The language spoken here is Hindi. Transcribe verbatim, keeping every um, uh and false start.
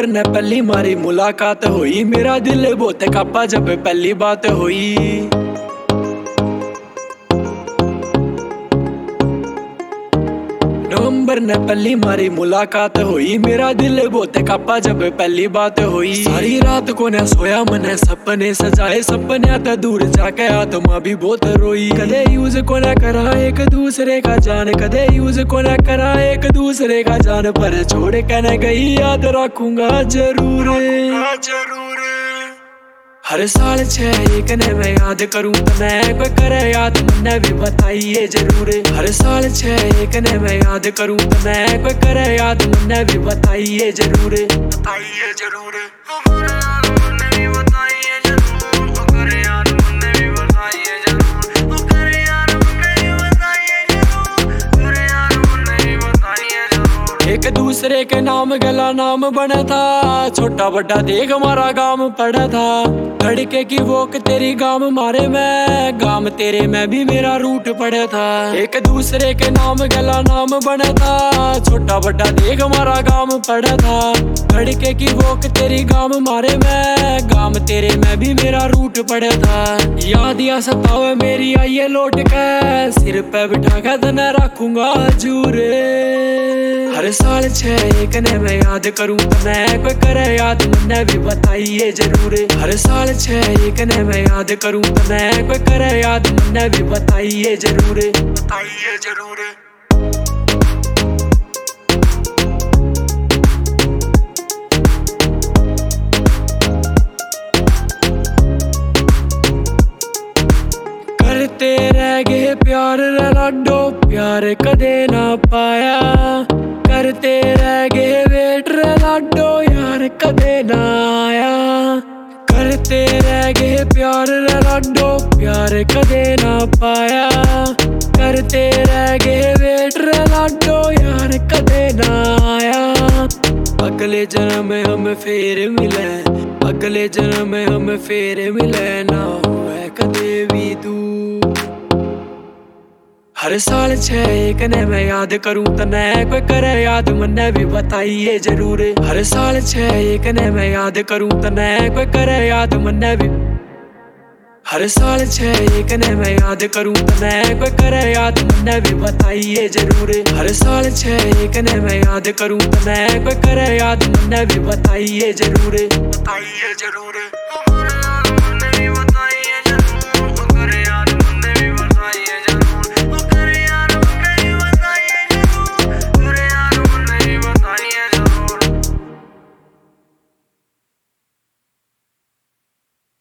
नवंबर ने पहली मारी मुलाकात हुई, मेरा दिल बहुत कापा जब पहली बात हुई। नवंबर ने पहली मारी मुलाकात हुई, मेरा दिल बहुत कापा जब पहली बात हुई। सारी रात को न सोया मैंने सपने सजाए, सपने तो दूर जाके आत्मा भी बहुत रोई। कदे यूज को न करा एक दूसरे का जान, कदे यूज को न करा एक दूसरे का जान, पर छोड़ के न गई याद रखूंगा जरूर जरूर। हर साल छह एक ने मैं याद करूं तने, कोई करे याद मन्ने भी बताइए जरूर। हर साल छह एक ने मैं याद करूं तने, कोई करे याद मन्ने भी बताइए जरूर बताइए जरूर। एक दूसरे के नाम गला नाम बना था, छोटा बड़ा देख हमारा गाम पड़ा था। लड़के की वोक तेरी गाम मारे में, गाम तेरे में भी मेरा रूट पड़ा था। एक दूसरे के नाम गला नाम बना था, छोटा बड़ा देख हमारा गाम पड़ा था। लड़के की वोक तेरी गाम मारे में, गाम तेरे में भी मेरा रूट पड़ा था। याद या सतावे मेरी आइए लौट के, सिर पे बिठा के तने रखूंगा जूरे। हर साल छह एक ने मैं याद करूं तने, कोई करे याद मन्ने भी बताइए जरूर। हर साल छह एक ने मैं याद करूं तने, कोई करे याद मन्ने भी बताइए जरूर बताइए जरूर। करते रह गए प्यार लाडो, प्यार कदे ना पाया। करते रह गए वेट लाडो, यार कदे ना आया। करते रह गए प्यार लाडो, प्यार कदे ना पाया। करते रह गए वेट लाडो, यार कदे ना आया। अगले जन्म में हम फिर मिले, अगले जन्म में हम फिर मिले, ना हुए कदे भी तू। हर साल छह एक ने मैं याद करूं तने, कोई करे याद मन्ने भी बताइए जरूर। हर साल छह एक ने मैं याद करूं तने, कोई करे याद मन्ने भी। हर साल छह एक ने मैं याद करूं तने, कोई करे याद मन्ने भी बताइए जरूर। हर साल छह एक ने मैं याद करूं तने, कोई करे याद मन्ने भी बताइए जरूर बताइए जरूर।